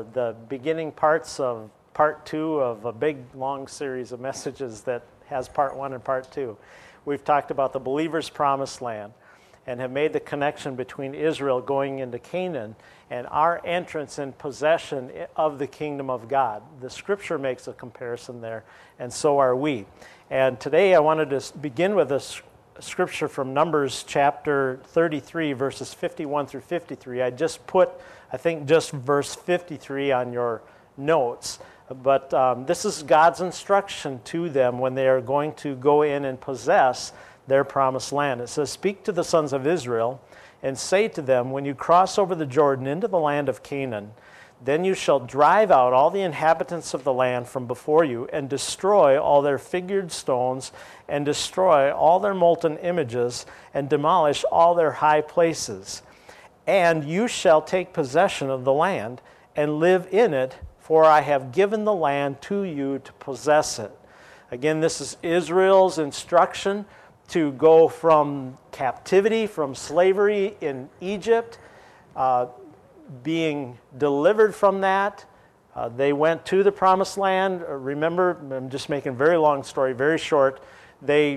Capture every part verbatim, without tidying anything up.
or the beginning parts of part two of a big, long series of messages that has part one and part two. We've talked about the believer's promised land and have made the connection between Israel going into Canaan and our entrance and possession of the kingdom of God. The scripture makes a comparison there, and so are we. And today I wanted to begin with a scripture from Numbers chapter thirty-three, verses fifty-one through fifty-three. I just put, I think, just verse fifty-three on your notes. But um, this is God's instruction to them when they are going to go in and possess their promised land. It says, "Speak to the sons of Israel and say to them, when you cross over the Jordan into the land of Canaan, then you shall drive out all the inhabitants of the land from before you and destroy all their figured stones and destroy all their molten images and demolish all their high places. And you shall take possession of the land and live in it, for I have given the land to you to possess it." Again, this is Israel's instruction to go from captivity, from slavery in Egypt, uh, being delivered from that. Uh, they went to the promised land. Uh, remember, I'm just making a very long story, very short. They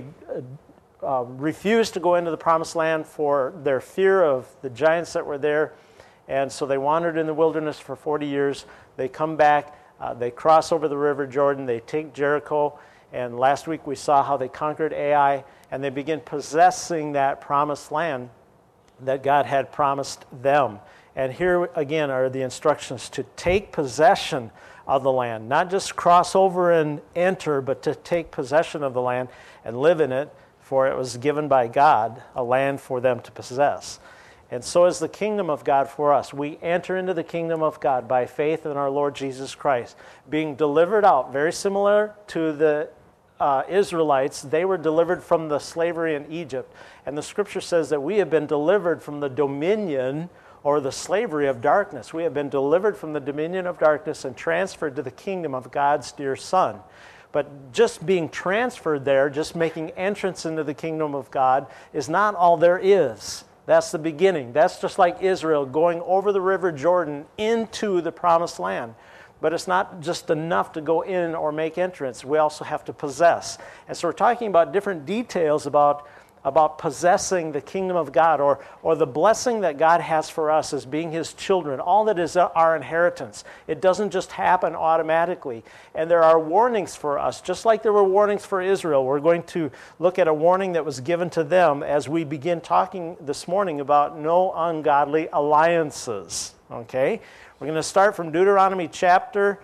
uh, uh, refused to go into the promised land for their fear of the giants that were there. And so they wandered in the wilderness for forty years. They come back, uh, they cross over the river Jordan, they take Jericho, and last week we saw how they conquered Ai, and they begin possessing that promised land that God had promised them. And here again are the instructions to take possession of the land, not just cross over and enter, but to take possession of the land and live in it, for it was given by God, a land for them to possess. And so is the kingdom of God for us. We enter into the kingdom of God by faith in our Lord Jesus Christ, being delivered out, very similar to the uh, Israelites. They were delivered from the slavery in Egypt. And the scripture says that we have been delivered from the dominion or the slavery of darkness. We have been delivered from the dominion of darkness and transferred to the kingdom of God's dear Son. But just being transferred there, just making entrance into the kingdom of God, is not all there is. That's the beginning. That's just like Israel going over the river Jordan into the promised land. But it's not just enough to go in or make entrance. We also have to possess. And so we're talking about different details about, about possessing the kingdom of God, or, or the blessing that God has for us as being His children, all that is our inheritance. It doesn't just happen automatically. And there are warnings for us, just like there were warnings for Israel. We're going to look at a warning that was given to them as we begin talking this morning about no ungodly alliances. Okay? We're going to start from Deuteronomy chapter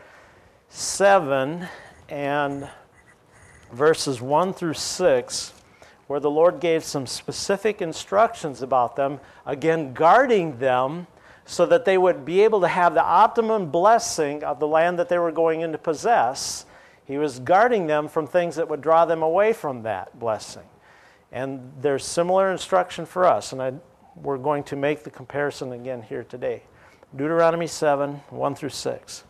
seven and verses one through six. Where the Lord gave some specific instructions about them, again, guarding them so that they would be able to have the optimum blessing of the land that they were going in to possess. He was guarding them from things that would draw them away from that blessing. And there's similar instruction for us, and I, we're going to make the comparison again here today. Deuteronomy seven, one through six.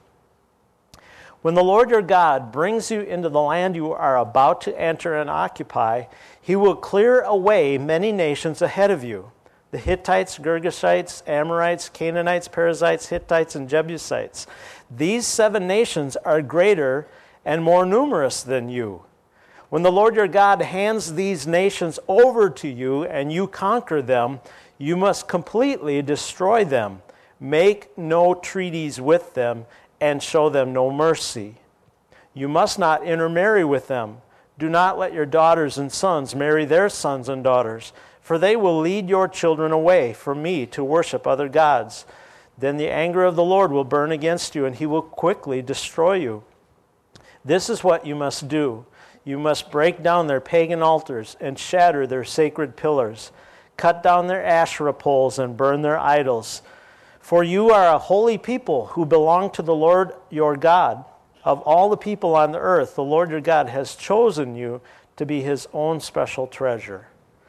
"When the Lord your God brings you into the land you are about to enter and occupy, He will clear away many nations ahead of you, the Hittites, Girgashites, Amorites, Canaanites, Perizzites, Hittites, and Jebusites. These seven nations are greater and more numerous than you. When the Lord your God hands these nations over to you and you conquer them, you must completely destroy them. Make no treaties with them and show them no mercy. You must not intermarry with them. Do not let your daughters and sons marry their sons and daughters, for they will lead your children away from me to worship other gods. Then the anger of the Lord will burn against you, and He will quickly destroy you. This is what you must do. You must break down their pagan altars and shatter their sacred pillars. Cut down their Asherah poles and burn their idols. For you are a holy people who belong to the Lord your God. Of all the people on the earth, the Lord your God has chosen you to be His own special treasure."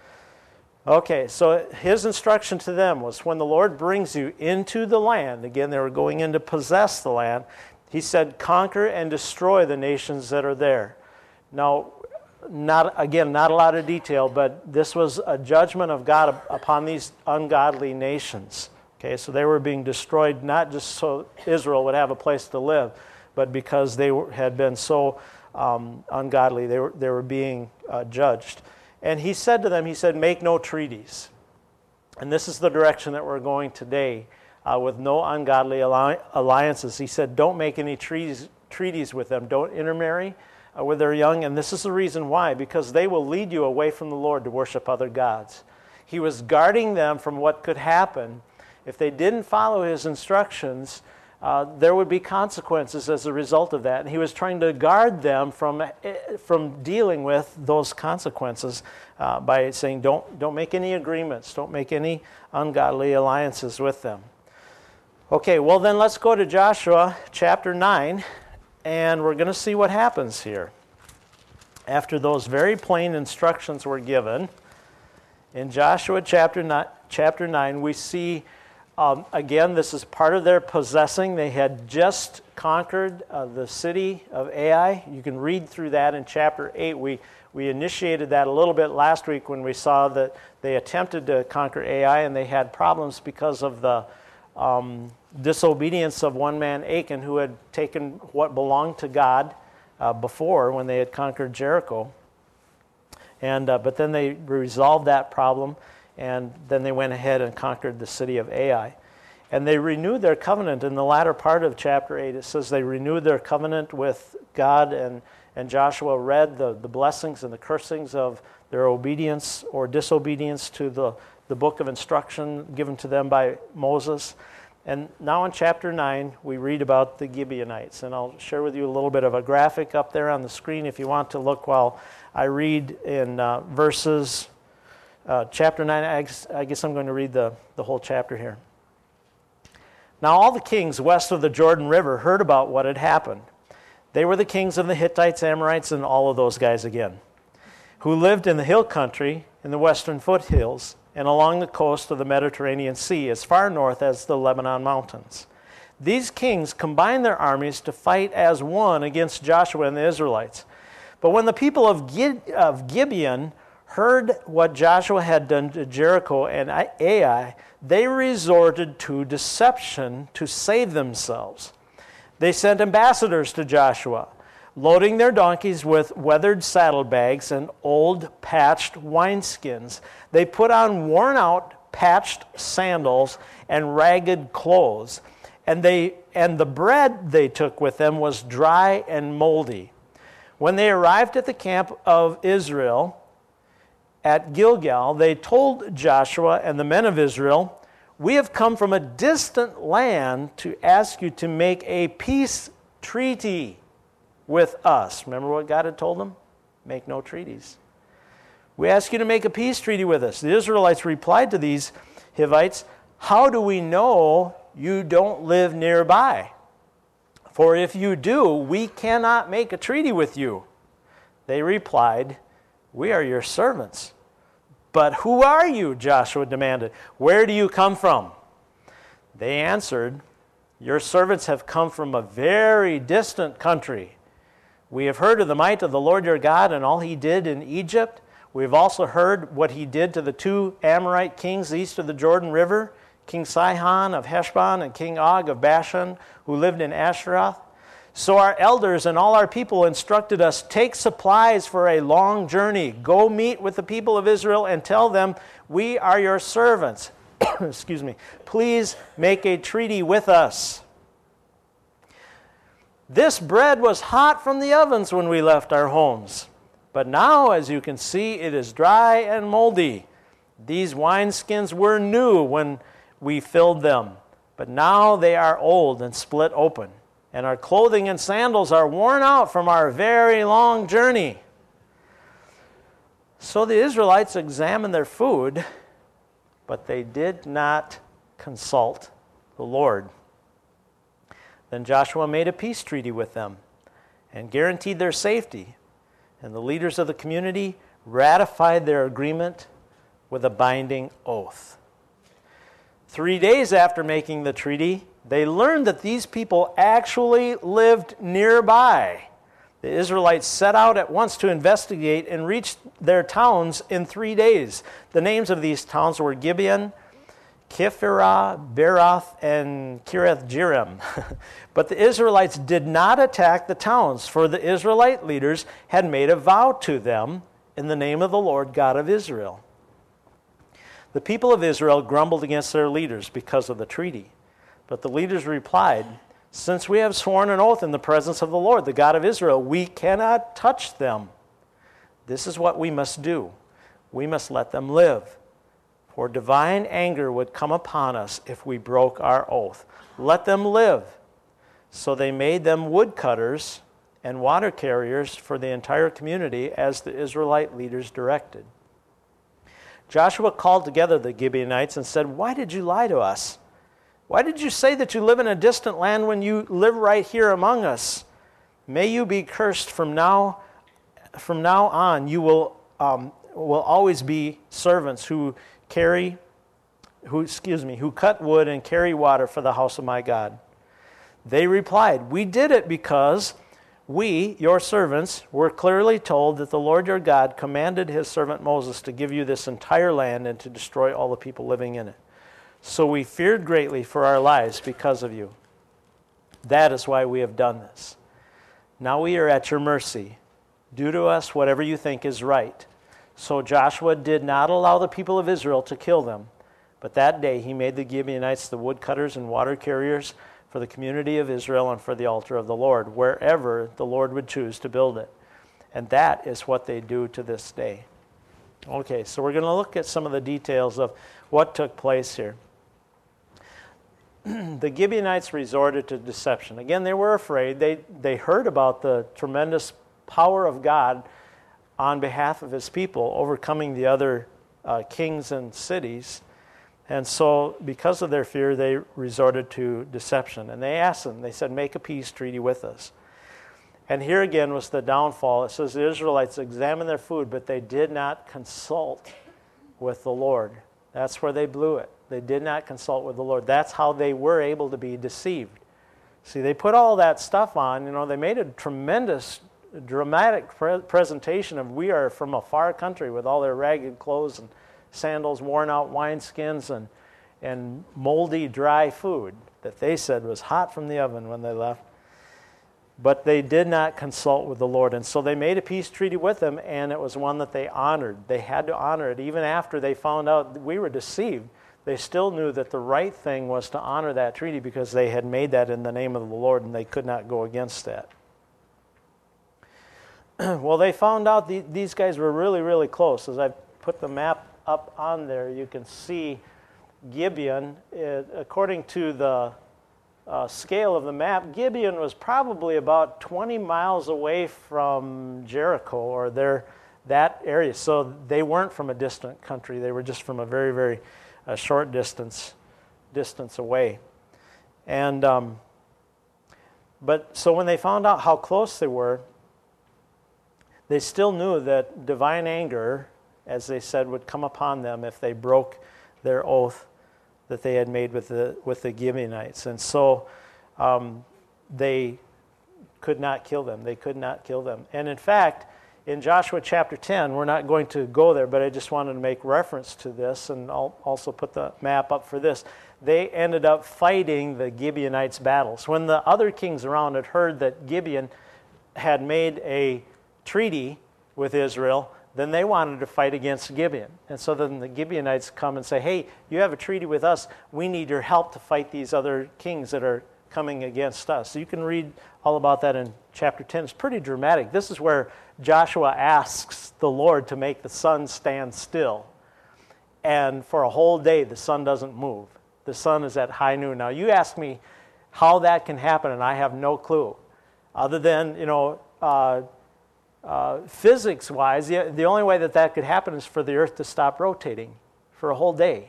Okay, so His instruction to them was when the Lord brings you into the land, again, they were going in to possess the land, He said, conquer and destroy the nations that are there. Now, not again, not a lot of detail, but this was a judgment of God upon these ungodly nations. Okay, so they were being destroyed not just so Israel would have a place to live, but because they were, had been so um, ungodly, they were, they were being uh, judged. And he said to them, he said, make no treaties. And this is the direction that we're going today, uh, with no ungodly alli- alliances. He said, don't make any treaties, treaties with them. Don't intermarry uh, with their young. And this is the reason why, because they will lead you away from the Lord to worship other gods. He was guarding them from what could happen. If they didn't follow his instructions, uh, there would be consequences as a result of that. And he was trying to guard them from, from dealing with those consequences uh, by saying, don't, don't make any agreements, don't make any ungodly alliances with them. Okay, well then let's go to Joshua chapter nine, and we're going to see what happens here. After those very plain instructions were given, in Joshua chapter nine, chapter nine we see, um, again, this is part of their possessing. They had just conquered uh, the city of Ai. You can read through that in chapter eight. We, we initiated that a little bit last week when we saw that they attempted to conquer Ai, and they had problems because of the um, disobedience of one man, Achan, who had taken what belonged to God uh, before when they had conquered Jericho. And uh, but then they resolved that problem, and then they went ahead and conquered the city of Ai. And they renewed their covenant in the latter part of chapter eight. It says they renewed their covenant with God, and, and Joshua read the, the blessings and the cursings of their obedience or disobedience to the, the book of instruction given to them by Moses. And now in chapter nine, we read about the Gibeonites. And I'll share with you a little bit of a graphic up there on the screen if you want to look while I read in uh, verses, uh, chapter nine. I guess, I guess I'm going to read the, the whole chapter here. Now all the kings west of the Jordan River heard about what had happened. They were the kings of the Hittites, Amorites, and all of those guys again, who lived in the hill country in the western foothills and along the coast of the Mediterranean Sea, as far north as the Lebanon mountains. These kings combined their armies to fight as one against Joshua and the Israelites. But when the people of, Gib- of Gibeon heard what Joshua had done to Jericho and Ai, they resorted to deception to save themselves. They sent ambassadors to Joshua, loading their donkeys with weathered saddlebags and old patched wineskins. They put on worn-out patched sandals and ragged clothes, and they and the bread they took with them was dry and moldy. When they arrived at the camp of Israel at Gilgal, they told Joshua and the men of Israel, "We have come from a distant land to ask you to make a peace treaty with us." Remember what God had told them? Make no treaties. "We ask you to make a peace treaty with us." The Israelites replied to these Hivites, "How do we know you don't live nearby? For if you do, we cannot make a treaty with you." They replied, "We are your servants." "But who are you?" Joshua demanded. "Where do you come from?" They answered, "Your servants have come from a very distant country. We have heard of the might of the Lord your God and all he did in Egypt. We have also heard what he did to the two Amorite kings east of the Jordan River, King Sihon of Heshbon and King Og of Bashan, who lived in Ashtaroth. So our elders and all our people instructed us, take supplies for a long journey. Go meet with the people of Israel and tell them, we are your servants. Excuse me. Please make a treaty with us. This bread was hot from the ovens when we left our homes. But now, as you can see, it is dry and moldy. These wineskins were new when we filled them, but now they are old and split open. And our clothing and sandals are worn out from our very long journey. So the Israelites examined their food, but they did not consult the Lord. Then Joshua made a peace treaty with them and guaranteed their safety. And the leaders of the community ratified their agreement with a binding oath. Three days after making the treaty, they learned that these people actually lived nearby. The Israelites set out at once to investigate and reached their towns in three days. The names of these towns were Gibeon, Kephirah, Beeroth, and Kiriath Jearim. But the Israelites did not attack the towns, for the Israelite leaders had made a vow to them in the name of the Lord God of Israel. The people of Israel grumbled against their leaders because of the treaty. But the leaders replied, "Since we have sworn an oath in the presence of the Lord, the God of Israel, we cannot touch them. This is what we must do. We must let them live. For divine anger would come upon us if we broke our oath. Let them live." So they made them woodcutters and water carriers for the entire community as the Israelite leaders directed. Joshua called together the Gibeonites and said, "Why did you lie to us? Why did you say that you live in a distant land when you live right here among us? May you be cursed from now, from now on. You will um, will always be servants who carry, who excuse me, who cut wood and carry water for the house of my God." They replied, "We did it because we, your servants, were clearly told that the Lord your God commanded his servant Moses to give you this entire land and to destroy all the people living in it. So we feared greatly for our lives because of you. That is why we have done this. Now we are at your mercy. Do to us whatever you think is right." So Joshua did not allow the people of Israel to kill them, but that day he made the Gibeonites the woodcutters and water carriers for the community of Israel and for the altar of the Lord, wherever the Lord would choose to build it. And that is what they do to this day. Okay, so we're going to look at some of the details of what took place here. The Gibeonites resorted to deception. Again, they were afraid. They, they heard about the tremendous power of God on behalf of his people, overcoming the other uh, kings and cities. And so, because of their fear, they resorted to deception. And they asked them, they said, "Make a peace treaty with us." And here again was the downfall. It says the Israelites examined their food, but they did not consult with the Lord. That's where they blew it. They did not consult with the Lord. That's how they were able to be deceived. See, they put all that stuff on. You know, they made a tremendous, dramatic pre- presentation of we are from a far country with all their ragged clothes and sandals, worn out wineskins, and, and moldy, dry food that they said was hot from the oven when they left. But they did not consult with the Lord. And so they made a peace treaty with them, and it was one that they honored. They had to honor it. Even after they found out we were deceived, they still knew that the right thing was to honor that treaty because they had made that in the name of the Lord, and they could not go against that. Well, they found out the, these guys were really, really close. As I put the map up on there, you can see Gibeon. It, according to the uh, scale of the map, Gibeon was probably about twenty miles away from Jericho, or their, that area. So they weren't from a distant country. They were just from a very, very uh, short distance distance away. And um, but so when they found out how close they were, they still knew that divine anger, as they said, would come upon them if they broke their oath that they had made with the with the Gibeonites. And so um, they could not kill them. They could not kill them. And in fact, in Joshua chapter ten, we're not going to go there, but I just wanted to make reference to this, and I'll also put the map up for this. They ended up fighting the Gibeonites' battles. When the other kings around had heard that Gibeon had made a treaty with Israel, then they wanted to fight against Gibeon. And so then the Gibeonites come and say, "Hey, you have a treaty with us. We need your help to fight these other kings that are coming against us." So you can read all about that in chapter ten. It's pretty dramatic. This is where Joshua asks the Lord to make the sun stand still. And for a whole day, the sun doesn't move. The sun is at high noon. Now, you ask me how that can happen, and I have no clue. Other than, you know, uh, Uh, physics-wise, the, the only way that that could happen is for the Earth to stop rotating for a whole day.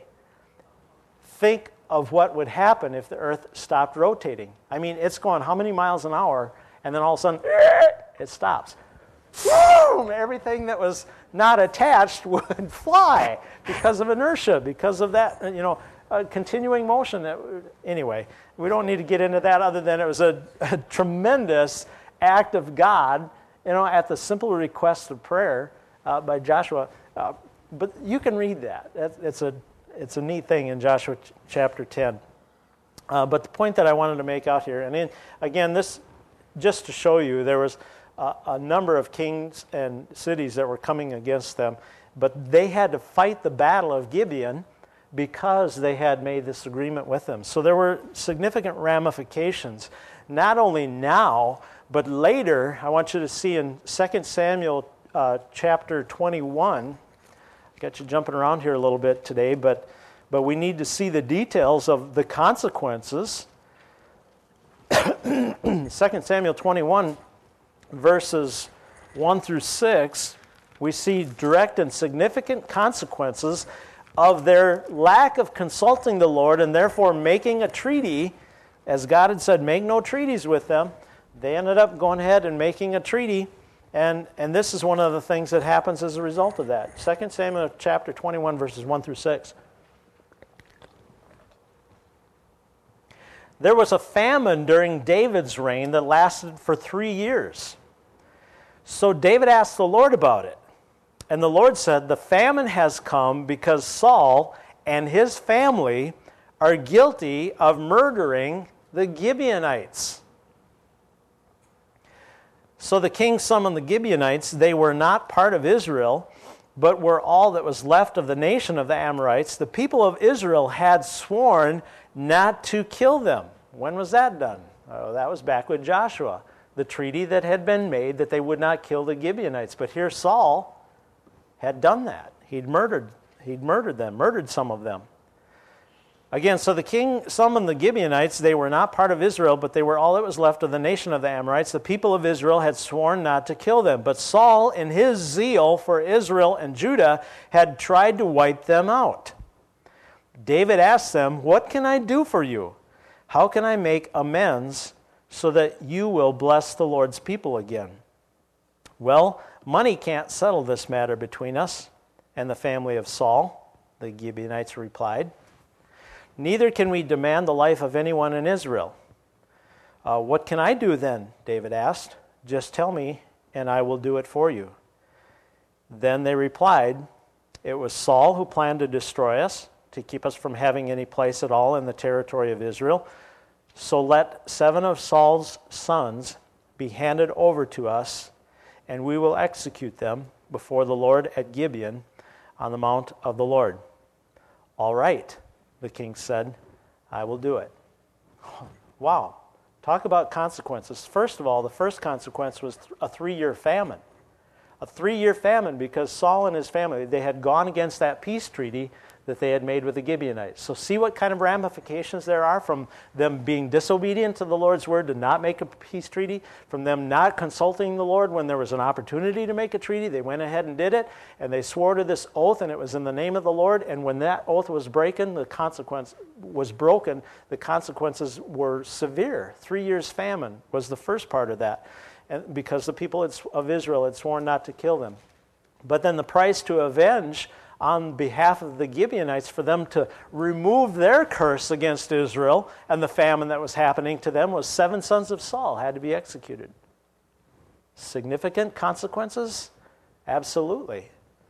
Think of what would happen if the Earth stopped rotating. I mean, it's going how many miles an hour, and then all of a sudden, it stops. Boom! Everything that was not attached would fly because of inertia, because of that, you know, uh, continuing motion. That, anyway, we don't need to get into that other than it was a, a tremendous act of God, you know, at the simple request of prayer uh, by Joshua. Uh, but you can read that. It's a, it's a neat thing in Joshua ch- chapter ten. Uh, but the point that I wanted to make out here, and in, again, this just to show you, there was a, a number of kings and cities that were coming against them, but they had to fight the battle of Gibeon because they had made this agreement with them. So there were significant ramifications, not only now, but later. I want you to see in Second Samuel uh, chapter twenty-one, I got you jumping around here a little bit today, but but we need to see the details of the consequences. Second Samuel twenty-one, verses one through six, we see direct and significant consequences of their lack of consulting the Lord and therefore making a treaty. As God had said, make no treaties with them. They ended up going ahead and making a treaty, and, and this is one of the things that happens as a result of that. Second Samuel chapter twenty-one, verses one through six. There was a famine during David's reign that lasted for three years. So David asked the Lord about it. And the Lord said, the famine has come because Saul and his family are guilty of murdering the Gibeonites. So the king summoned the Gibeonites. They were not part of Israel, but were all that was left of the nation of the Amorites. The people of Israel had sworn not to kill them. When was that done? Oh, that was back with Joshua, the treaty that had been made that they would not kill the Gibeonites. But here Saul had done that. He'd murdered, he'd murdered them, murdered some of them. Again, so the king summoned the Gibeonites. They were not part of Israel, but they were all that was left of the nation of the Amorites. The people of Israel had sworn not to kill them. But Saul, in his zeal for Israel and Judah, had tried to wipe them out. David asked them, what can I do for you? How can I make amends so that you will bless the Lord's people again? Well, money can't settle this matter between us and the family of Saul, the Gibeonites replied. Neither can we demand the life of anyone in Israel. Uh, what can I do then? David asked. Just tell me, and I will do it for you. Then they replied, it was Saul who planned to destroy us, to keep us from having any place at all in the territory of Israel. So let seven of Saul's sons be handed over to us, and we will execute them before the Lord at Gibeon on the mount of the Lord. All right, the king said, I will do it. Wow. Talk about consequences. First of all, the first consequence was a three-year famine. A three-year famine because Saul and his family, they had gone against that peace treaty that they had made with the Gibeonites. So see what kind of ramifications there are from them being disobedient to the Lord's word to not make a peace treaty, from them not consulting the Lord when there was an opportunity to make a treaty. They went ahead and did it, and they swore to this oath, and it was in the name of the Lord, and when that oath was broken, the consequence was broken, the consequences were severe. Three years famine was the first part of that, and because the people of Israel had sworn not to kill them. But then the price to avenge on behalf of the Gibeonites, for them to remove their curse against Israel and the famine that was happening to them, was seven sons of Saul had to be executed. Significant consequences? Absolutely.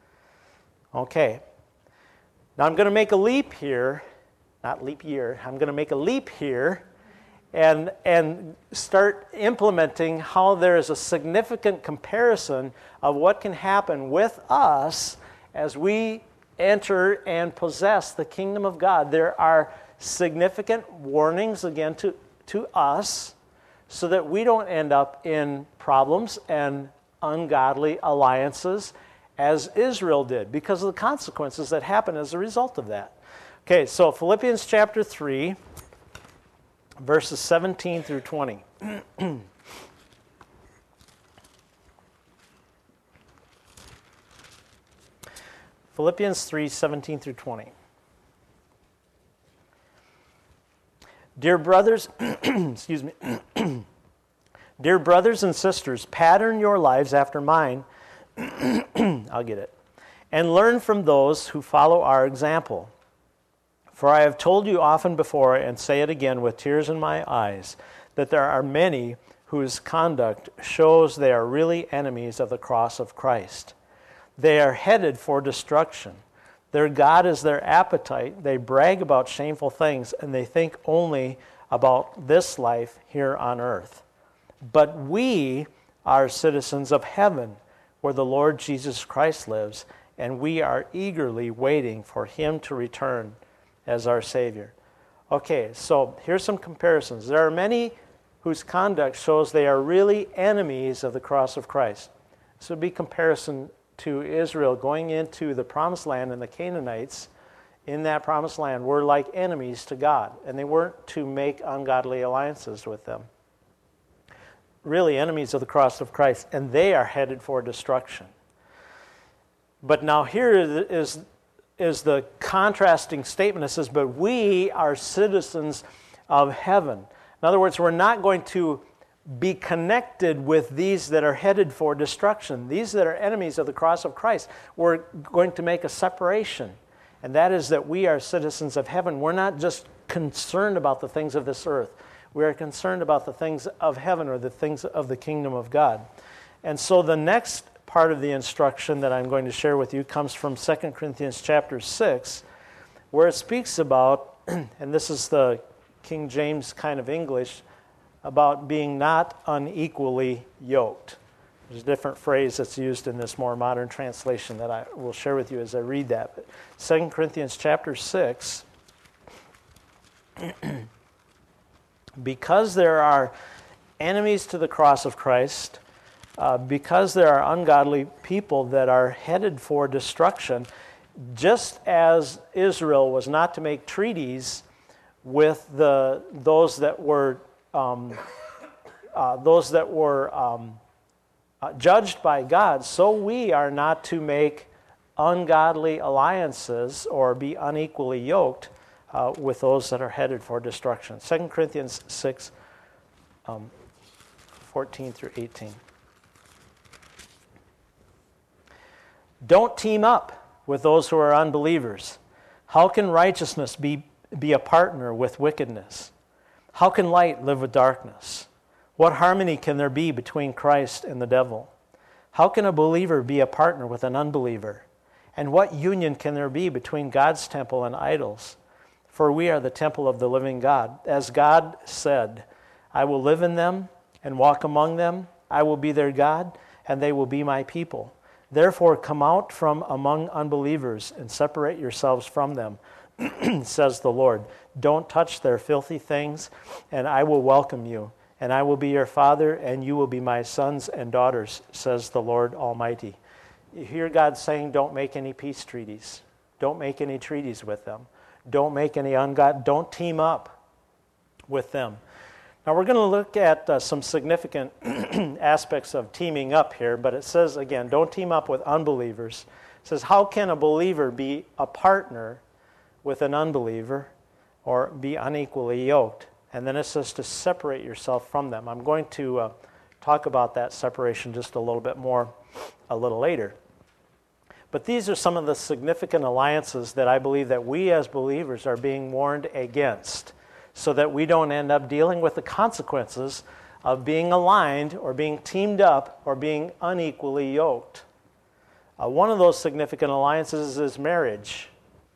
Okay. Now I'm going to make a leap here, not leap year, I'm going to make a leap here and, and start implementing how there is a significant comparison of what can happen with us as we enter and possess the kingdom of God. There are significant warnings again to, to us so that we don't end up in problems and ungodly alliances as Israel did because of the consequences that happen as a result of that. Okay, so Philippians chapter three, verses seventeen through twenty. Philippians three, seventeen through twenty. Dear brothers, excuse me, dear brothers and sisters, pattern your lives after mine, I'll get it, and learn from those who follow our example. For I have told you often before, and say it again with tears in my eyes, that there are many whose conduct shows they are really enemies of the cross of Christ. They are headed for destruction. Their God is their appetite. They brag about shameful things, and they think only about this life here on earth. But we are citizens of heaven, where the Lord Jesus Christ lives, and we are eagerly waiting for him to return as our Savior. Okay, so here's some comparisons. There are many whose conduct shows they are really enemies of the cross of Christ. This would be comparison to Israel going into the promised land, and the Canaanites in that promised land were like enemies to God, and they weren't to make ungodly alliances with them. Really enemies of the cross of Christ, and they are headed for destruction. But now here is, is the contrasting statement. It says, but we are citizens of heaven. In other words, we're not going to be connected with these that are headed for destruction. These that are enemies of the cross of Christ. We're going to make a separation, and that is that we are citizens of heaven. We're not just concerned about the things of this earth. We are concerned about the things of heaven, or the things of the kingdom of God. And so the next part of the instruction that I'm going to share with you comes from Second Corinthians chapter six, where it speaks about, and this is the King James kind of English, about being not unequally yoked. There's a different phrase that's used in this more modern translation that I will share with you as I read that. But Second Corinthians chapter six, because there are enemies to the cross of Christ, uh, because there are ungodly people that are headed for destruction, just as Israel was not to make treaties with the those that were Um, uh, those that were um, uh, judged by God, so we are not to make ungodly alliances or be unequally yoked uh, with those that are headed for destruction. Second Corinthians six, um, fourteen through eighteen. Don't team up with those who are unbelievers. How can righteousness be, be a partner with wickedness? How can light live with darkness? What harmony can there be between Christ and the devil? How can a believer be a partner with an unbeliever? And what union can there be between God's temple and idols? For we are the temple of the living God. As God said, I will live in them and walk among them. I will be their God, and they will be my people. Therefore come out from among unbelievers and separate yourselves from them, says the Lord. Don't touch their filthy things, and I will welcome you. And I will be your father, and you will be my sons and daughters, says the Lord Almighty. You hear God saying, don't make any peace treaties. Don't make any treaties with them. Don't make any ungod. Don't team up with them. Now we're going to look at uh, some significant aspects of teaming up here, but it says, again, don't team up with unbelievers. It says, how can a believer be a partner with an unbeliever or be unequally yoked? And then it says to separate yourself from them. I'm going to uh, talk about that separation just a little bit more a little later. But these are some of the significant alliances that I believe that we as believers are being warned against, so that we don't end up dealing with the consequences of being aligned or being teamed up or being unequally yoked. Uh, one of those significant alliances is marriage.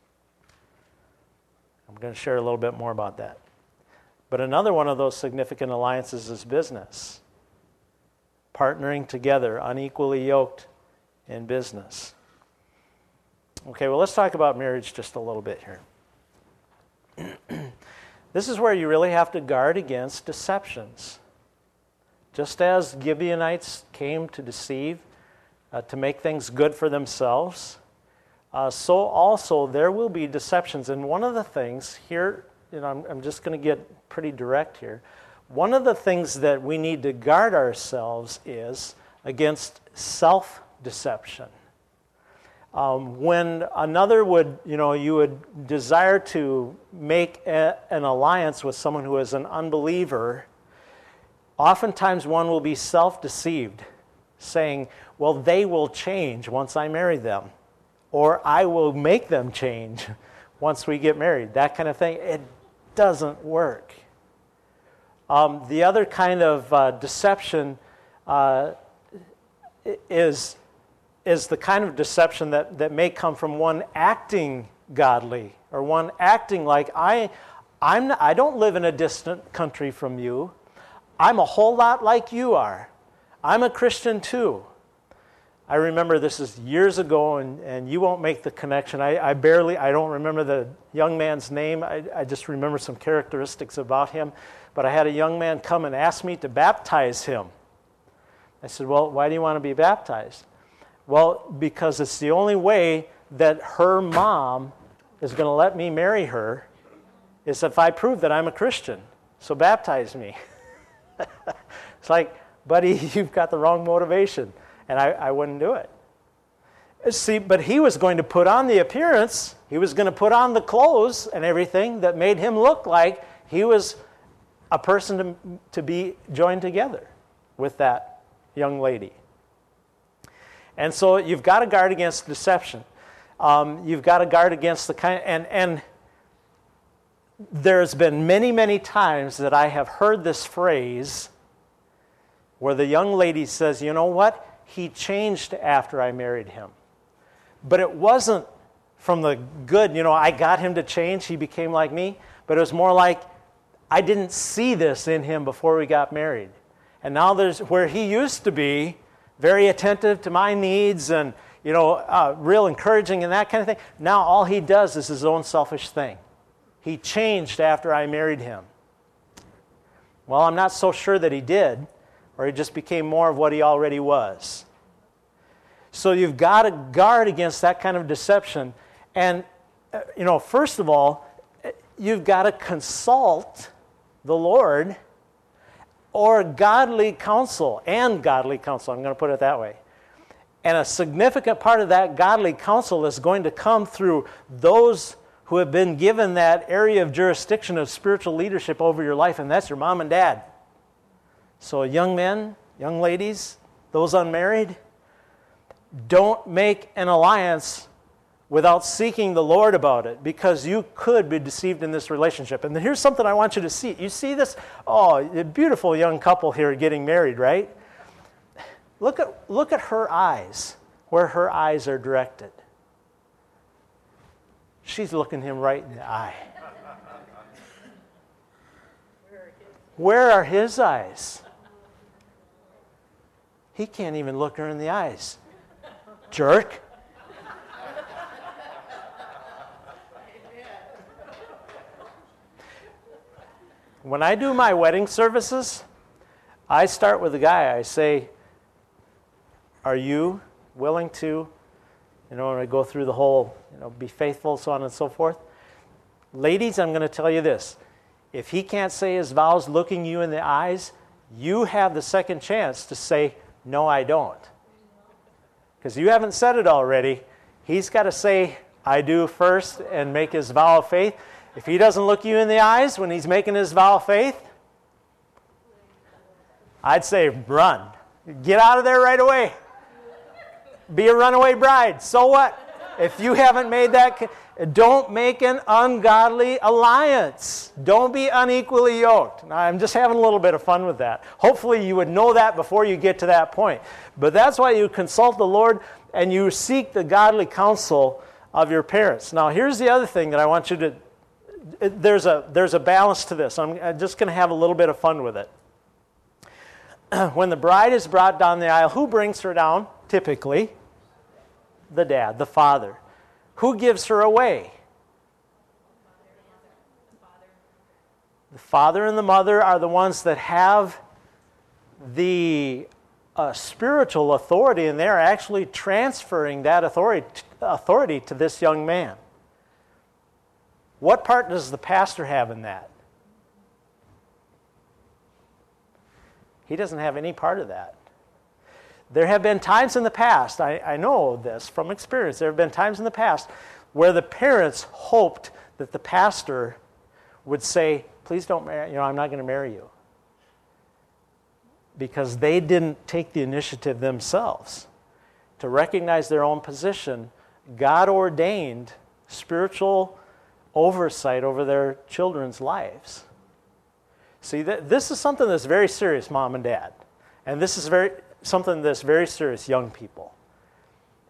I'm going to share a little bit more about that. But another one of those significant alliances is business. Partnering together, unequally yoked in business. Okay, well, let's talk about marriage just a little bit here. This is where you really have to guard against deceptions. Just as Gibeonites came to deceive, uh, to make things good for themselves, Uh, so also there will be deceptions. And one of the things here, you know, I'm, I'm just going to get pretty direct here. One of the things that we need to guard ourselves is against self-deception. Um, when another would, you know, you would desire to make a, an alliance with someone who is an unbeliever, oftentimes one will be self-deceived, saying, well, they will change once I marry them. Or I will make them change once we get married. That kind of thing. It doesn't work. Um, the other kind of uh, deception uh, is is the kind of deception that, that may come from one acting godly or one acting like, I, I'm not, I don't live in a distant country from you. I'm a whole lot like you are. I'm a Christian too. I remember this is years ago, and, and you won't make the connection. I, I barely, I don't remember the young man's name. I, I just remember some characteristics about him. But I had a young man come and ask me to baptize him. I said, well, why do you want to be baptized? Well, because it's the only way that her mom is going to let me marry her is if I prove that I'm a Christian. So baptize me. It's like, buddy, you've got the wrong motivation. And I, I wouldn't do it. See, but he was going to put on the appearance, he was going to put on the clothes and everything that made him look like he was a person to, to be joined together with that young lady. And so you've got to guard against deception. Um, you've got to guard against the kind, and, and there's been many, many times that I have heard this phrase where the young lady says, you know what? He changed after I married him. But it wasn't from the good, you know, I got him to change, he became like me. But it was more like, I didn't see this in him before we got married. And now there's where he used to be very attentive to my needs and, you know, uh, real encouraging and that kind of thing. Now all he does is his own selfish thing. He changed after I married him. Well, I'm not so sure that he did, or he just became more of what he already was. So you've got to guard against that kind of deception. And, uh, you know, first of all, you've got to consult the Lord or godly counsel, and godly counsel, I'm going to put it that way. And a significant part of that godly counsel is going to come through those who have been given that area of jurisdiction of spiritual leadership over your life, and that's your mom and dad. So young men, young ladies, those unmarried, don't make an alliance without seeking the Lord about it, because you could be deceived in this relationship. And here's something I want you to see. You see this? Oh, a beautiful young couple here getting married, right? Look at, look at her eyes, where her eyes are directed. She's looking him right in the eye. Where are his eyes? He can't even look her in the eyes. Jerk. When I do my wedding services, I start with the guy. I say, are you willing to, you know, when I go through the whole, you know, be faithful, so on and so forth. Ladies, I'm going to tell you this. If he can't say his vows looking you in the eyes, you have the second chance to say, no, I don't. Because you haven't said it already. He's got to say, I do first and make his vow of faith. If he doesn't look you in the eyes when he's making his vow of faith, I'd say run. Get out of there right away. Be a runaway bride. So what? If you haven't made that, don't make an ungodly alliance. Don't be unequally yoked. Now, I'm just having a little bit of fun with that. Hopefully you would know that before you get to that point. But that's why you consult the Lord and you seek the godly counsel of your parents. Now, here's the other thing that I want you to, there's a, there's a balance to this. I'm just going to have a little bit of fun with it. When the bride is brought down the aisle, who brings her down? Typically, the dad, the father. Who gives her away? The father and the mother are the ones that have the uh, spiritual authority, and they're actually transferring that authority, authority to this young man. What part does the pastor have in that? He doesn't have any part of that. There have been times in the past, I, I know this from experience, there have been times in the past where the parents hoped that the pastor would say, please don't marry, you know, I'm not going to marry you. Because they didn't take the initiative themselves to recognize their own position. God ordained spiritual oversight over their children's lives. See, th- this is something that's very serious, mom and dad. And this is very something that's very serious, young people.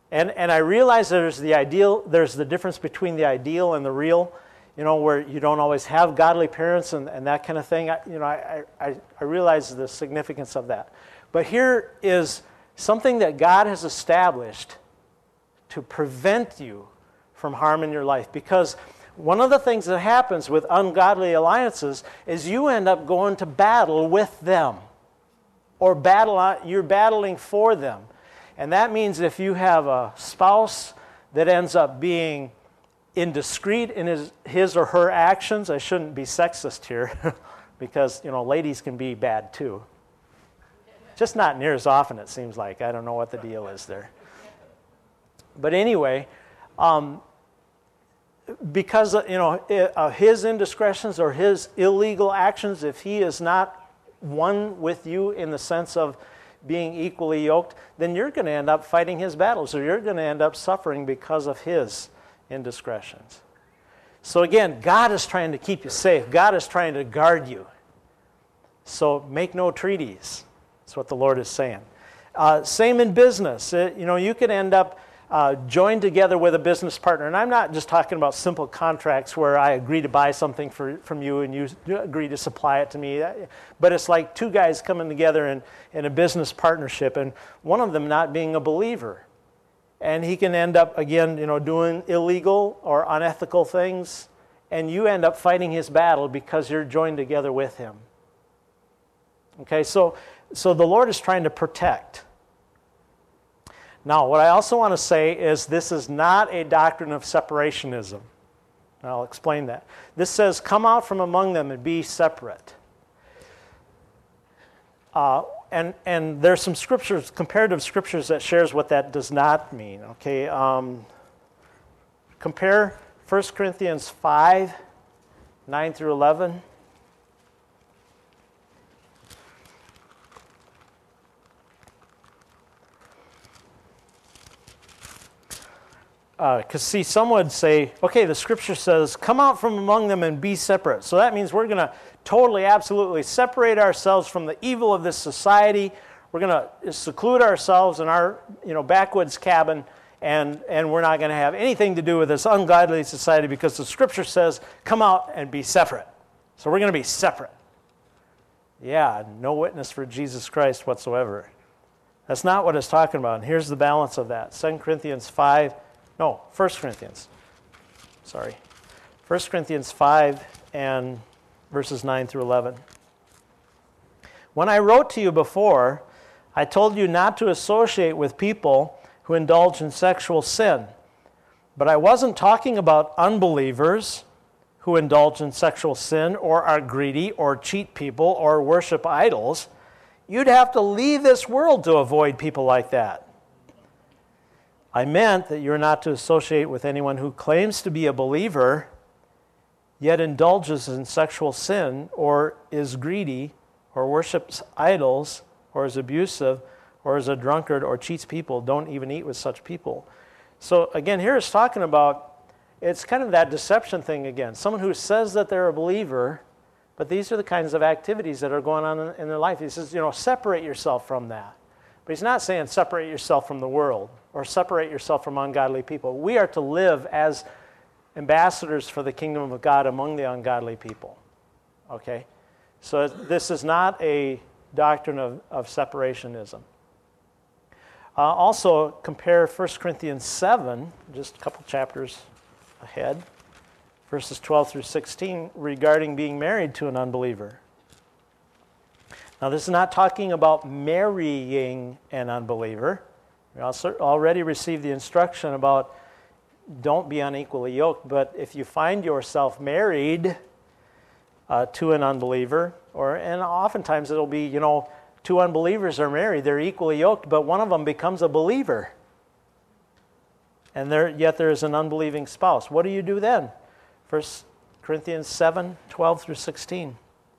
And and I realize there's the ideal, there's the difference between the ideal and the real, you know, where you don't always have godly parents and, and that kind of thing. I, you know, I, I, I realize the significance of that. But here is something that God has established to prevent you from harm in your life. Because one of the things that happens with ungodly alliances is you end up going to battle with them. Or battle, you're battling for them. And that means if you have a spouse that ends up being indiscreet in his, his or her actions, I shouldn't be sexist here, because, you know, ladies can be bad too. Just not near as often, it seems like. I don't know what the deal is there. But anyway, um, because, you know, uh, his indiscretions or his illegal actions, if he is not one with you in the sense of being equally yoked, then you're going to end up fighting his battles, or you're going to end up suffering because of his indiscretions. So again, God is trying to keep you safe. God is trying to guard you. So make no treaties. That's what the Lord is saying. Uh, same in business. It, you know, you could end up uh, joined together with a business partner. And I'm not just talking about simple contracts where I agree to buy something for, from you and you agree to supply it to me. But it's like two guys coming together in, in a business partnership, and one of them not being a believer. And he can end up, again, you know, doing illegal or unethical things, and you end up fighting his battle because you're joined together with him. Okay, so, so the Lord is trying to protect. Now, what I also want to say is this is not a doctrine of separationism. I'll explain that. This says, come out from among them and be separate. Uh, and, and there's some scriptures, comparative scriptures that shares what that does not mean. Okay, um, compare First Corinthians five, nine through eleven. Because, uh, see, some would say, okay, the scripture says, come out from among them and be separate. So that means we're going to totally, absolutely separate ourselves from the evil of this society. We're going to seclude ourselves in our, you know, backwoods cabin, and, and we're not going to have anything to do with this ungodly society because the scripture says, come out and be separate. So we're going to be separate. Yeah, no witness for Jesus Christ whatsoever. That's not what it's talking about. And here's the balance of that. Second Corinthians five. No, First Corinthians. Sorry. First Corinthians five and verses nine through eleven. When I wrote to you before, I told you not to associate with people who indulge in sexual sin. But I wasn't talking about unbelievers who indulge in sexual sin or are greedy or cheat people or worship idols. You'd have to leave this world to avoid people like that. I meant that you're not to associate with anyone who claims to be a believer, yet indulges in sexual sin, or is greedy, or worships idols, or is abusive, or is a drunkard, or cheats people. Don't even eat with such people. So again, here it's talking about, it's kind of that deception thing again. Someone who says that they're a believer, but these are the kinds of activities that are going on in, in their life. He says, you know, separate yourself from that. But he's not saying separate yourself from the world or separate yourself from ungodly people. We are to live as ambassadors for the kingdom of God among the ungodly people. Okay? So this is not a doctrine of, of separationism. Uh, also, compare First Corinthians seven, just a couple chapters ahead, verses twelve through sixteen, regarding being married to an unbeliever. Now, this is not talking about marrying an unbeliever. We also already received the instruction about don't be unequally yoked, but if you find yourself married uh, to an unbeliever, or and oftentimes it'll be, you know, two unbelievers are married, they're equally yoked, but one of them becomes a believer. And there, yet there is an unbelieving spouse. What do you do then? First Corinthians seven, twelve through sixteen.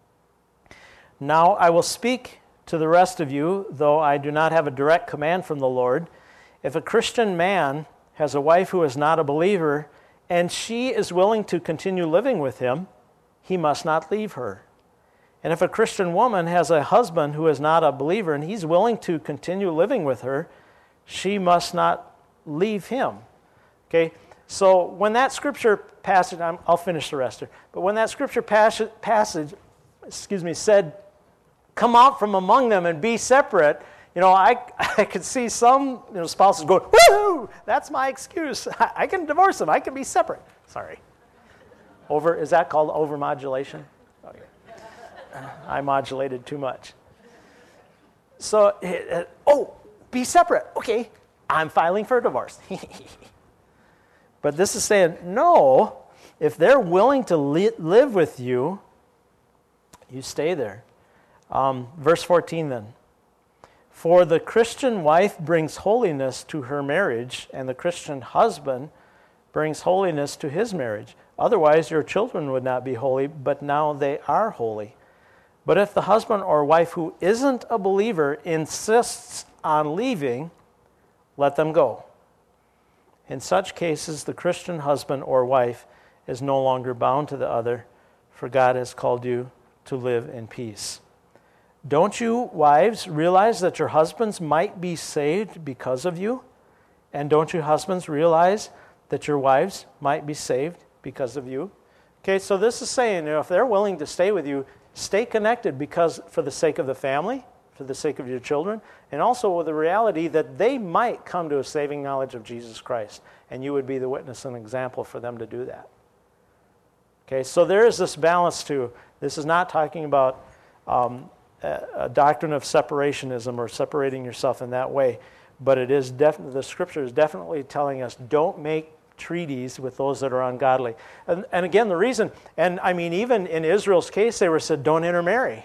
Now I will speak to the rest of you, though I do not have a direct command from the Lord. If a Christian man has a wife who is not a believer, and she is willing to continue living with him, he must not leave her. And if a Christian woman has a husband who is not a believer, and he's willing to continue living with her, she must not leave him. Okay? So when that scripture passage, I'm, I'll finish the rest here, but when that scripture passage, passage, excuse me, said, come out from among them and be separate, you know, I, I could see some you know, spouses going, woo, that's my excuse. I, I can divorce them. I can be separate. Sorry. Over, is that called overmodulation? Okay. I modulated too much. So, uh, oh, be separate. Okay, I'm filing for a divorce. But this is saying, no, if they're willing to li- live with you, you stay there. Um, verse fourteen then. For the Christian wife brings holiness to her marriage, and the Christian husband brings holiness to his marriage. Otherwise, your children would not be holy, but now they are holy. But if the husband or wife who isn't a believer insists on leaving, let them go. In such cases, the Christian husband or wife is no longer bound to the other, for God has called you to live in peace. Don't you, wives, realize that your husbands might be saved because of you? And don't you, husbands, realize that your wives might be saved because of you? Okay, so this is saying, you know, if they're willing to stay with you, stay connected because for the sake of the family, for the sake of your children, and also with the reality that they might come to a saving knowledge of Jesus Christ, and you would be the witness and example for them to do that. Okay, so there is this balance too. This is not talking about um, a, a doctrine of separationism or separating yourself in that way, but it is definitely, the Scripture is definitely telling us, don't make treaties with those that are ungodly. And, and again, the reason, and I mean, even in Israel's case, they were said, don't intermarry.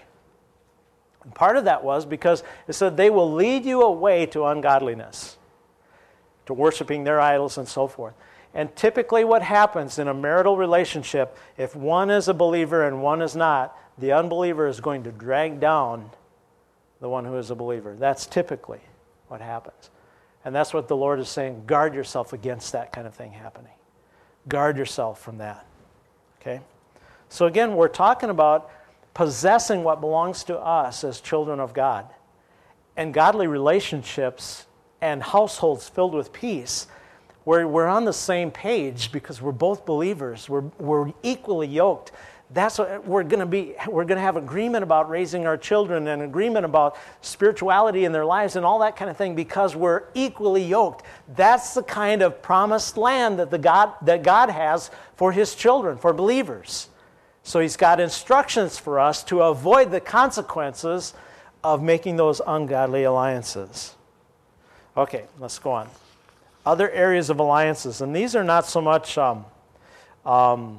And part of that was because it said they will lead you away to ungodliness, to worshiping their idols and so forth. And typically what happens in a marital relationship, if one is a believer and one is not, the unbeliever is going to drag down the one who is a believer. That's typically what happens. And that's what the Lord is saying, guard yourself against that kind of thing happening. Guard yourself from that. Okay? So again, we're talking about possessing what belongs to us as children of God. And godly relationships and households filled with peace, where we're on the same page because we're both believers. We're, we're equally yoked. That's what we're going to be. We're going to have agreement about raising our children and agreement about spirituality in their lives and all that kind of thing because we're equally yoked. That's the kind of promised land that the God that God has for His children, for believers. So He's got instructions for us to avoid the consequences of making those ungodly alliances. Okay, let's go on. Other areas of alliances, and these are not so much. Um, um,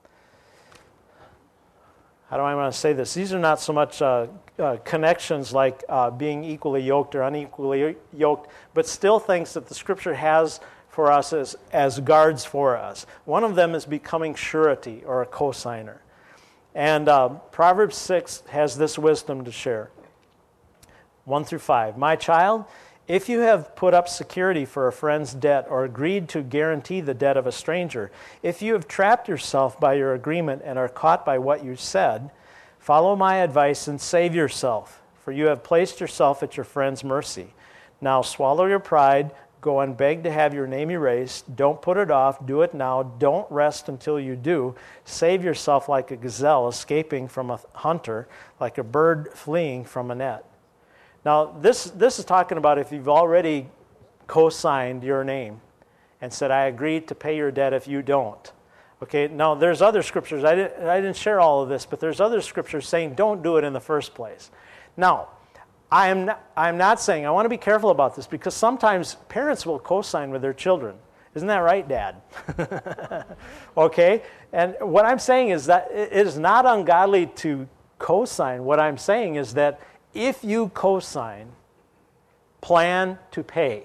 How do I want to say this? These are not so much uh, uh, connections like uh, being equally yoked or unequally yoked, but still things that the Scripture has for us as, as guards for us. One of them is becoming surety or a cosigner. And uh, Proverbs six has this wisdom to share. one through five. My child, if you have put up security for a friend's debt or agreed to guarantee the debt of a stranger, if you have trapped yourself by your agreement and are caught by what you said, follow my advice and save yourself, for you have placed yourself at your friend's mercy. Now swallow your pride, go and beg to have your name erased. Don't put it off, do it now. Don't rest until you do. Save yourself like a gazelle escaping from a hunter, like a bird fleeing from a net. Now, this this is talking about if you've already co-signed your name and said, I agree to pay your debt if you don't. Okay, now there's other scriptures. I didn't, I didn't share all of this, but there's other scriptures saying don't do it in the first place. Now, I am not, I'm not saying, I want to be careful about this because sometimes parents will co-sign with their children. Isn't that right, Dad? Okay, and what I'm saying is that it is not ungodly to co-sign. What I'm saying is that if you co-sign, plan to pay.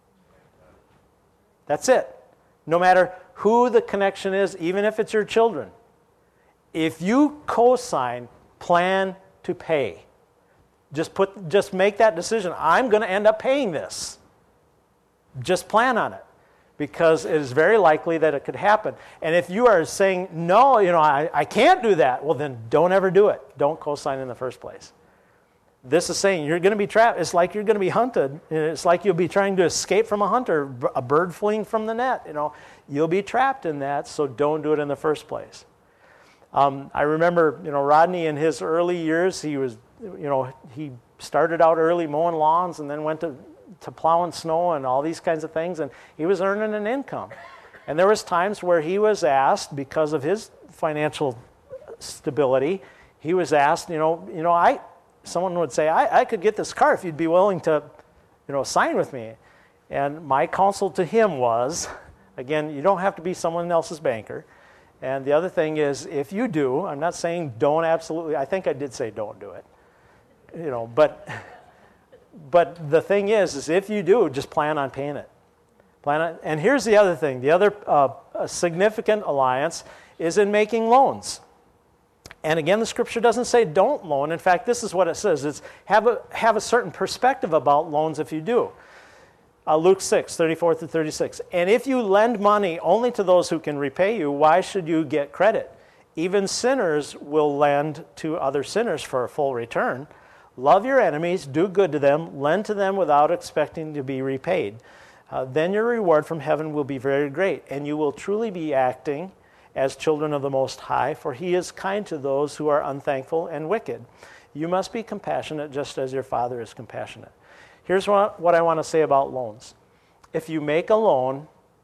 That's it. No matter who the connection is, even if it's your children. If you co-sign, plan to pay. Just put, just make that decision. I'm going to end up paying this. Just plan on it. Because it is very likely that it could happen. And if you are saying, no, you know, I, I can't do that, well then don't ever do it. Don't co-sign in the first place. This is saying you're going to be trapped. It's like you're going to be hunted. It's like you'll be trying to escape from a hunter, a bird fleeing from the net. You know, you'll be trapped in that, so don't do it in the first place. Um, I remember, you know, Rodney in his early years, he was, you know, he started out early mowing lawns and then went to, to plowing snow and all these kinds of things, and he was earning an income. And there was times where he was asked, because of his financial stability, he was asked, you know, you know, I, someone would say, I, I could get this car if you'd be willing to, you know, sign with me. And my counsel to him was, again, you don't have to be someone else's banker. And the other thing is, if you do, I'm not saying don't absolutely, I think I did say don't do it. You know, but but the thing is, is if you do, just plan on paying it. Plan on, and here's the other thing. The other uh, significant alliance is in making loans. And again, the scripture doesn't say don't loan. In fact, this is what it says. It's have a, have a certain perspective about loans if you do. Uh, Luke six, thirty-four through thirty-six. And if you lend money only to those who can repay you, why should you get credit? Even sinners will lend to other sinners for a full return. Love your enemies, do good to them, lend to them without expecting to be repaid. Uh, then your reward from heaven will be very great, and you will truly be acting as children of the Most High, for he is kind to those who are unthankful and wicked. You must be compassionate just as your Father is compassionate. Here's what, what I want to say about loans. If you make a loan,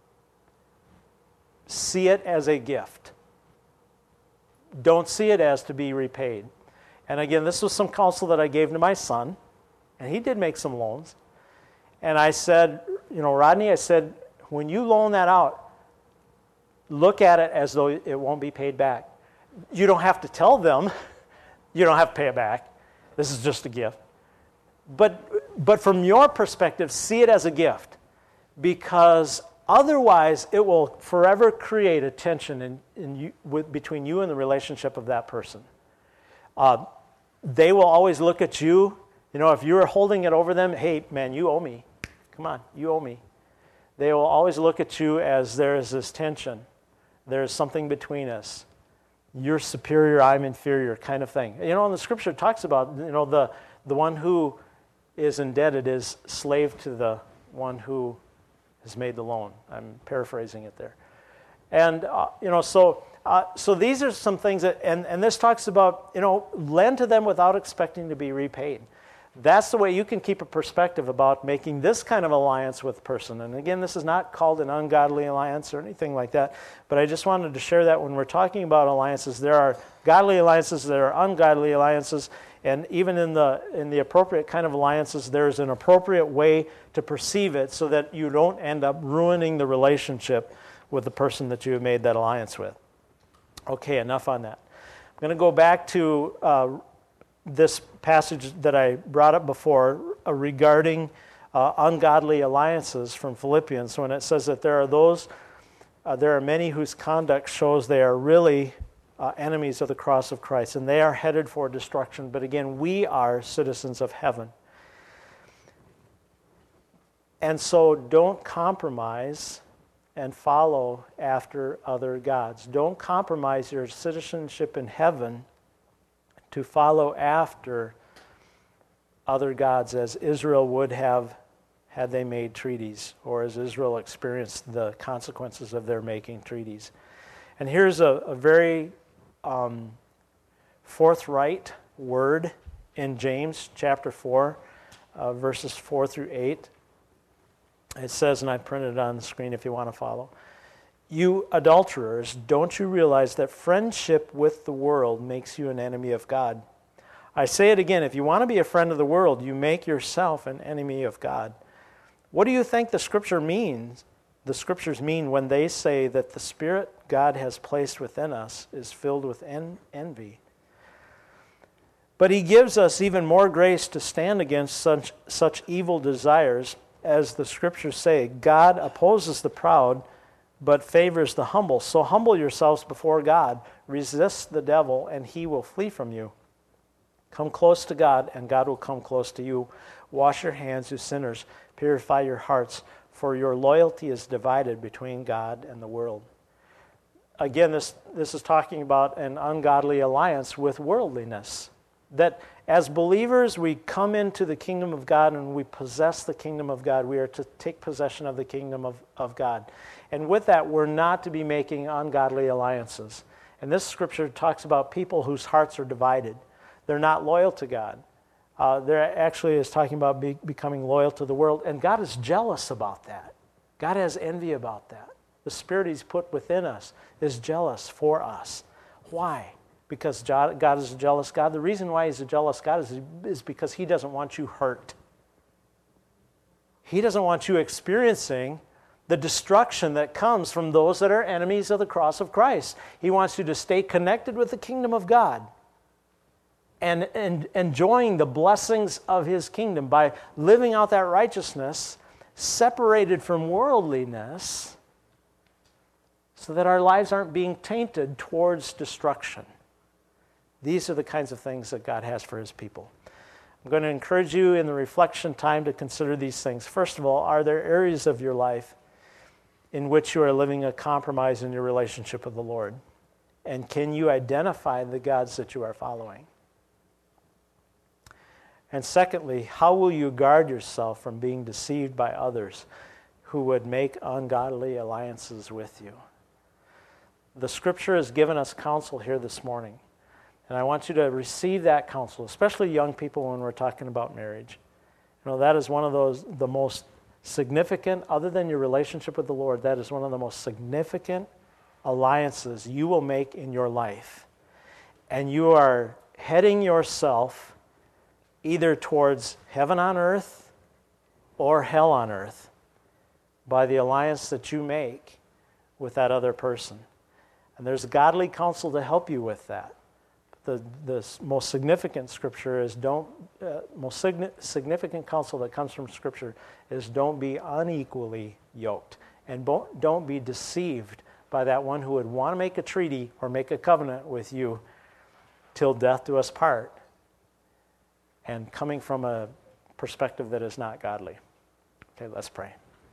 see it as a gift. Don't see it as to be repaid. And again, this was some counsel that I gave to my son, and he did make some loans. And I said, you know, Rodney, I said, when you loan that out, look at it as though it won't be paid back. You don't have to tell them, you don't have to pay it back. This is just a gift. But, but from your perspective, see it as a gift, because otherwise it will forever create a tension in, in you, with, between you and the relationship of that person. Uh, they will always look at you, you know, if you're holding it over them, hey, man, you owe me. Come on, you owe me. They will always look at you as there is this tension. There is something between us. You're superior, I'm inferior kind of thing. You know, and the scripture talks about, you know, the, the one who is indebted is slave to the one who has made the loan. I'm paraphrasing it there. And, uh, you know, so uh, so these are some things that, and, and this talks about, you know, lend to them without expecting to be repaid. That's the way you can keep a perspective about making this kind of alliance with a person. And again, this is not called an ungodly alliance or anything like that, but I just wanted to share that when we're talking about alliances, there are godly alliances, there are ungodly alliances, and even in the in the appropriate kind of alliances, there's an appropriate way to perceive it so that you don't end up ruining the relationship with the person that you have made that alliance with. Okay, enough on that. I'm going to go back to uh, this passage that I brought up before uh, regarding uh, ungodly alliances from Philippians, when it says that there are those, uh, there are many whose conduct shows they are really uh, enemies of the cross of Christ, and they are headed for destruction. But again, we are citizens of heaven. And so don't compromise and follow after other gods. Don't compromise your citizenship in heaven to follow after other gods, as Israel would have had they made treaties, or as Israel experienced the consequences of their making treaties. And here's a, a very um, forthright word in James chapter four, uh, verses four through eight. It says, and I printed it on the screen if you want to follow, "You adulterers, don't you realize that friendship with the world makes you an enemy of God? I say it again, if you want to be a friend of the world, you make yourself an enemy of God. What do you think the scripture means? The scriptures mean when they say that the Spirit God has placed within us is filled with en- envy. But he gives us even more grace to stand against such, such evil desires. As the scriptures say, God opposes the proud, but favors the humble. So humble yourselves before God. Resist the devil, and he will flee from you. Come close to God, and God will come close to you. Wash your hands, you sinners. Purify your hearts, for your loyalty is divided between God and the world." Again, this, this is talking about an ungodly alliance with worldliness. That As believers, we come into the kingdom of God and we possess the kingdom of God. We are to take possession of the kingdom of, of God. And with that, we're not to be making ungodly alliances. And this scripture talks about people whose hearts are divided. They're not loyal to God. Uh, there actually is talking about be, becoming loyal to the world. And God is jealous about that. God has envy about that. The Spirit He's put within us is jealous for us. Why? Because God is a jealous God. The reason why He's a jealous God is, is because He doesn't want you hurt. He doesn't want you experiencing the destruction that comes from those that are enemies of the cross of Christ. He wants you to stay connected with the kingdom of God and, and enjoying the blessings of His kingdom by living out that righteousness, separated from worldliness, so that our lives aren't being tainted towards destruction. These are the kinds of things that God has for His people. I'm going to encourage you in the reflection time to consider these things. First of all, are there areas of your life in which you are living a compromise in your relationship with the Lord? And can you identify the gods that you are following? And secondly, how will you guard yourself from being deceived by others who would make ungodly alliances with you? The Scripture has given us counsel here this morning. And I want you to receive that counsel, especially young people when we're talking about marriage. You know, that is one of those, the most significant, other than your relationship with the Lord, that is one of the most significant alliances you will make in your life. And you are heading yourself either towards heaven on earth or hell on earth by the alliance that you make with that other person. And there's godly counsel to help you with that. The, the most significant scripture is don't, uh, most signi- significant counsel that comes from Scripture is don't be unequally yoked. And bo- don't be deceived by that one who would want to make a treaty or make a covenant with you till death do us part, and coming from a perspective that is not godly. Okay, let's pray.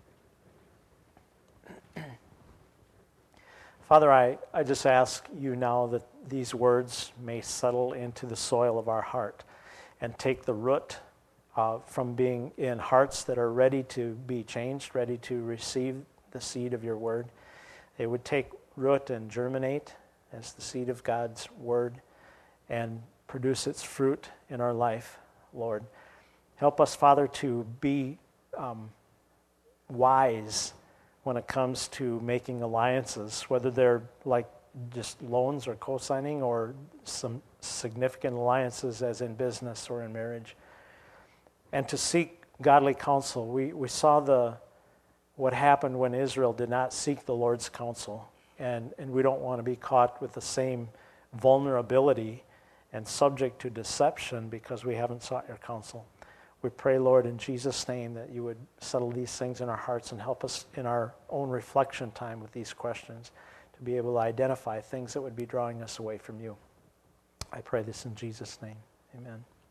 Father, I, I just ask you now that these words may settle into the soil of our heart and take the root uh, from being in hearts that are ready to be changed, ready to receive the seed of your word. They would take root and germinate as the seed of God's word and produce its fruit in our life, Lord. Help us, Father, to be um, wise when it comes to making alliances, whether they're like just loans or co-signing or some significant alliances as in business or in marriage. And to seek godly counsel. We, we saw the what happened when Israel did not seek the Lord's counsel. And, and we don't want to be caught with the same vulnerability and subject to deception because we haven't sought your counsel. We pray, Lord, in Jesus' name that you would settle these things in our hearts and help us in our own reflection time with these questions to be able to identify things that would be drawing us away from you. I pray this in Jesus' name. Amen.